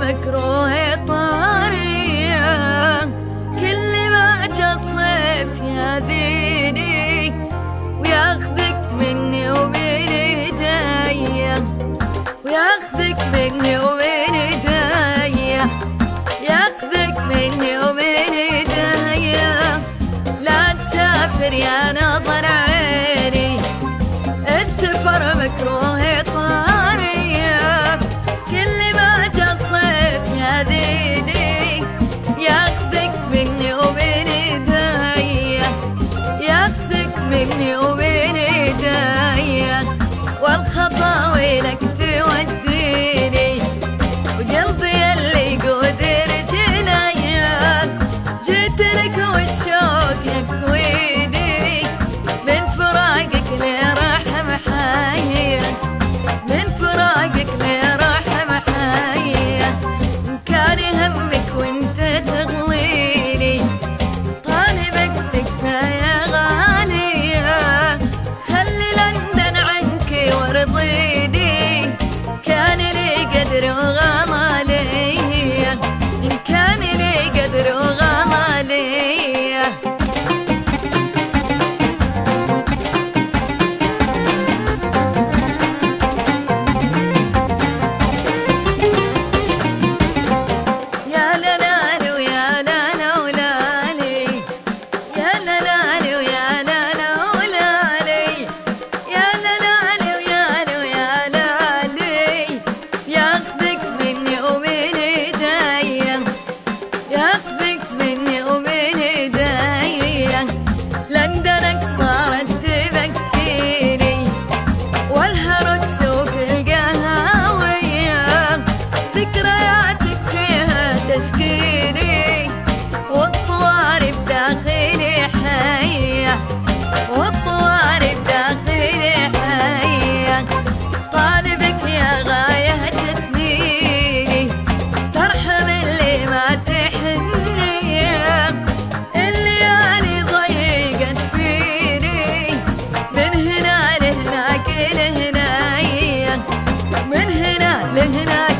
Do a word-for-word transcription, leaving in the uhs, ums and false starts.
مكروه طارية، كل ما جا الصيف ياذيني وياخذك مني ومن ايديا، وياخذك مني ومن ايديا، ياخذك مني ومن ايديا. لا تسافر يا نظر عيني، السفر مكروه طارية، كل ما جا الصيف ياذيني ياخذك مني ومن ايديا، ياخذك مني ومن ايديا. والخطاوي لك توديني وقلبي اللي يقود رجليا، جيت لك والشوق يكويني من فراقك لراح محايا، من فراقك لراح محايا. إن كان همك وانت تغويني طالبك تكفى يا غالية، خلي لندن عنك وارضيني، كان لي قدر وغلا لي، إن كان لي قدر وغلا لي. لندنك صارت تبكيني والهرة تسوق القهاوية، ذكرياتك فيها تشكيني والطواري بداخلي حية، والطواري بداخلي حية. طالبك يا غاية تسميني ترحم اللي ما تحني، الليالي ضيقت فيني من هنا لهناك لهنايا، من هنا لهناك.